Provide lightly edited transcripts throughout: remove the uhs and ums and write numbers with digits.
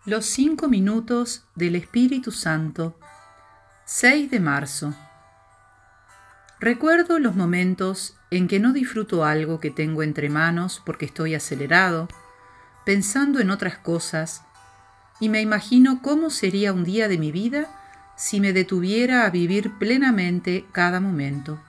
Los 5 minutos del Espíritu Santo, 6 de marzo. Recuerdo los momentos en que no disfruto algo que tengo entre manos porque estoy acelerado, pensando en otras cosas, y me imagino cómo sería un día de mi vida si me detuviera a vivir plenamente cada momento.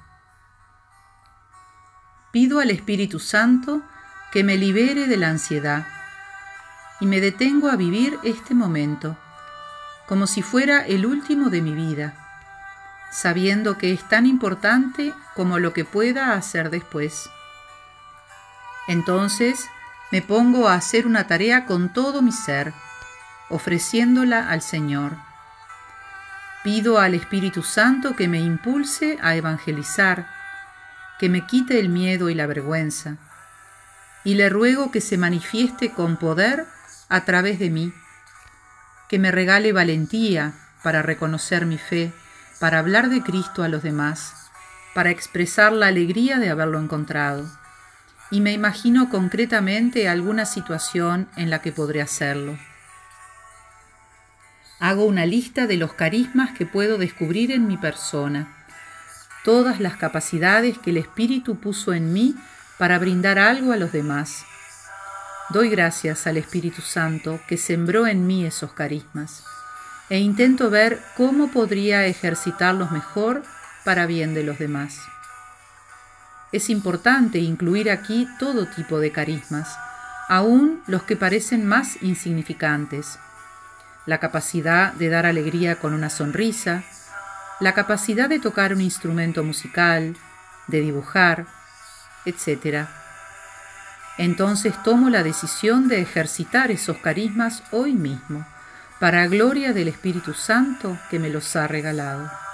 Pido al Espíritu Santo que me libere de la ansiedad y me detengo a vivir este momento, como si fuera el último de mi vida, sabiendo que es tan importante como lo que pueda hacer después. Entonces me pongo a hacer una tarea con todo mi ser, ofreciéndola al Señor. Pido al Espíritu Santo que me impulse a evangelizar, que me quite el miedo y la vergüenza, y le ruego que se manifieste con poder a través de mí, que me regale valentía para reconocer mi fe, para hablar de Cristo a los demás, para expresar la alegría de haberlo encontrado. Y me imagino concretamente alguna situación en la que podré hacerlo. Hago una lista de los carismas que puedo descubrir en mi persona, todas las capacidades que el Espíritu puso en mí para brindar algo a los demás. Doy gracias al Espíritu Santo que sembró en mí esos carismas e intento ver cómo podría ejercitarlos mejor para bien de los demás. Es importante incluir aquí todo tipo de carismas, aún los que parecen más insignificantes. La capacidad de dar alegría con una sonrisa, la capacidad de tocar un instrumento musical, de dibujar, etc. Entonces tomo la decisión de ejercitar esos carismas hoy mismo, para gloria del Espíritu Santo que me los ha regalado.